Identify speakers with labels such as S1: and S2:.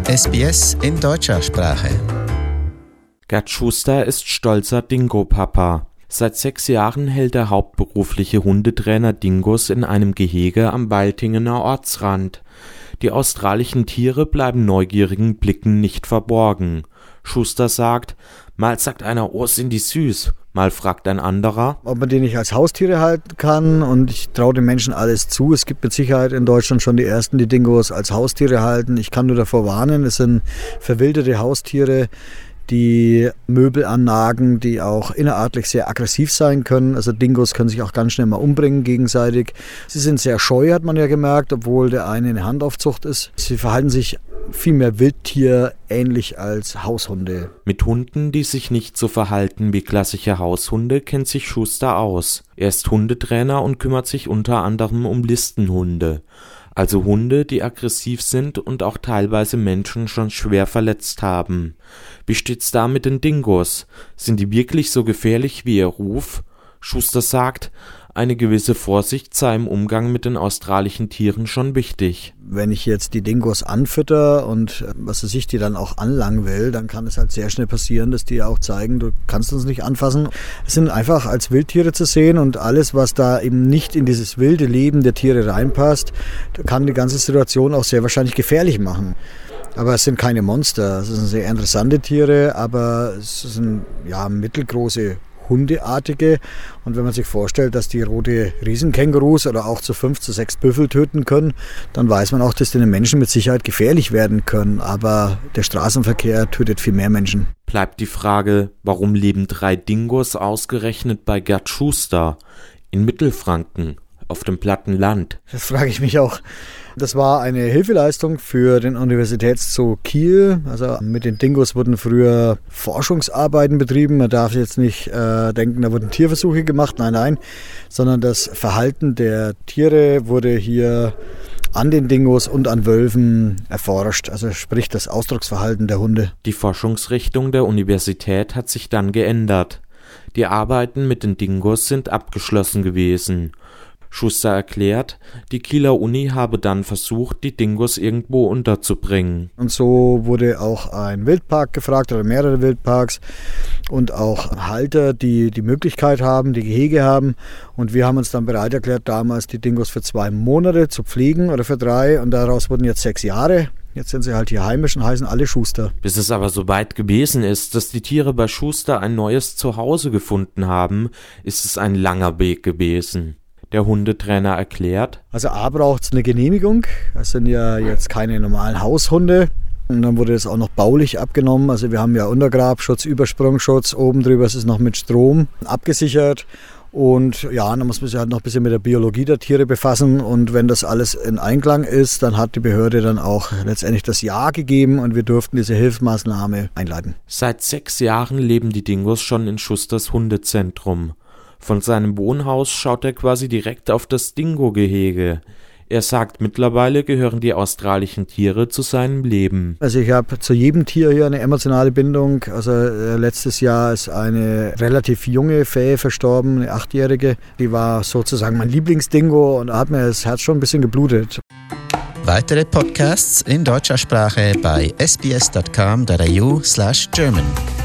S1: SBS in deutscher Sprache.
S2: Gerd Schuster ist stolzer Dingo-Papa. Seit 6 Jahren hält der hauptberufliche Hundetrainer Dingos in einem Gehege am Weiltingener Ortsrand. Die australischen Tiere bleiben neugierigen Blicken nicht verborgen. Schuster sagt, mal sagt einer, oh, sind die süß, mal fragt ein anderer,
S3: ob man die nicht als Haustiere halten kann, und ich traue den Menschen alles zu. Es gibt mit Sicherheit in Deutschland schon die ersten, die Dingos als Haustiere halten. Ich kann nur davor warnen, es sind verwilderte Haustiere, die Möbel annagen, die auch innerartlich sehr aggressiv sein können. Also Dingos können sich auch ganz schnell mal umbringen gegenseitig. Sie sind sehr scheu, hat man ja gemerkt, obwohl der eine Handaufzucht ist. Sie verhalten sich viel mehr wildtierähnlich als Haushunde.
S2: Mit Hunden, die sich nicht so verhalten wie klassische Haushunde, kennt sich Schuster aus. Er ist Hundetrainer und kümmert sich unter anderem um Listenhunde. Also Hunde, die aggressiv sind und auch teilweise Menschen schon schwer verletzt haben. Wie steht's da mit den Dingos? Sind die wirklich so gefährlich wie ihr Ruf? Schuster sagt, eine gewisse Vorsicht sei im Umgang mit den australischen Tieren schon wichtig.
S3: Wenn ich jetzt die Dingos anfütter und was weiß ich, die dann auch anlangen will, dann kann es halt sehr schnell passieren, dass die auch zeigen, du kannst uns nicht anfassen. Es sind einfach als Wildtiere zu sehen, und alles, was da eben nicht in dieses wilde Leben der Tiere reinpasst, kann die ganze Situation auch sehr wahrscheinlich gefährlich machen. Aber es sind keine Monster, es sind sehr interessante Tiere, aber es sind mittelgroße Hundeartige, und wenn man sich vorstellt, dass die rote Riesenkängurus oder auch zu 5 zu 6 Büffel töten können, dann weiß man auch, dass die den Menschen mit Sicherheit gefährlich werden können, aber der Straßenverkehr tötet viel mehr Menschen.
S2: Bleibt die Frage, warum leben 3 Dingos ausgerechnet bei Gerd Schuster in Mittelfranken auf dem platten Land?
S3: Das frage ich mich auch. Das war eine Hilfeleistung für den Universitätszoo Kiel. Also mit den Dingos wurden früher Forschungsarbeiten betrieben. Man darf jetzt nicht denken, da wurden Tierversuche gemacht. Nein, sondern das Verhalten der Tiere wurde hier an den Dingos und an Wölfen erforscht. Also sprich das Ausdrucksverhalten der Hunde.
S2: Die Forschungsrichtung der Universität hat sich dann geändert. Die Arbeiten mit den Dingos sind abgeschlossen gewesen. Schuster erklärt, die Kieler Uni habe dann versucht, die Dingos irgendwo unterzubringen.
S3: Und so wurde auch ein Wildpark gefragt oder mehrere Wildparks und auch Halter, die die Möglichkeit haben, die Gehege haben. Und wir haben uns dann bereit erklärt, damals die Dingos für 2 Monate zu pflegen oder für 3. Und daraus wurden jetzt 6 Jahre. Jetzt sind sie halt hier heimisch und heißen alle Schuster.
S2: Bis es aber so weit gewesen ist, dass die Tiere bei Schuster ein neues Zuhause gefunden haben, ist es ein langer Weg gewesen. Der Hundetrainer erklärt,
S3: also A, braucht es eine Genehmigung. Das sind ja jetzt keine normalen Haushunde. Und dann wurde das auch noch baulich abgenommen. Also wir haben ja Untergrabschutz, Übersprungschutz, oben drüber ist es noch mit Strom abgesichert. Und ja, dann muss man sich halt noch ein bisschen mit der Biologie der Tiere befassen. Und wenn das alles in Einklang ist, dann hat die Behörde dann auch letztendlich das Ja gegeben und wir durften diese Hilfsmaßnahme einleiten.
S2: Seit 6 Jahren leben die Dingos schon in Schusters Hundezentrum. Von seinem Wohnhaus schaut er quasi direkt auf das Dingo-Gehege. Er sagt, mittlerweile gehören die australischen Tiere zu seinem Leben.
S3: Also ich habe zu jedem Tier hier eine emotionale Bindung. Also letztes Jahr ist eine relativ junge Fähe verstorben, eine 8-Jährige. Die war sozusagen mein Lieblingsdingo und da hat mir das Herz schon ein bisschen geblutet.
S1: Weitere Podcasts in deutscher Sprache bei sbs.com.au/German.